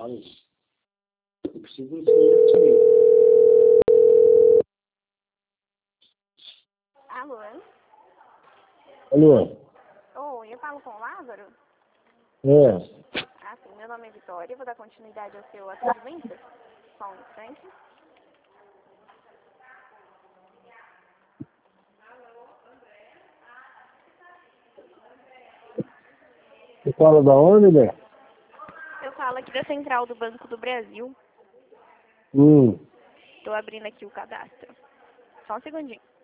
horas. Eu preciso desse dinheiro. Alô? Alô? Oi, eu falo com o Lázaro? É. Ah, sim, meu nome é Vitória, vou dar continuidade ao seu atendimento. Só um instante. Você fala da onde, né? Eu falo aqui da Central do Banco do Brasil. Hum. Estou abrindo aqui o cadastro. Só um segundinho.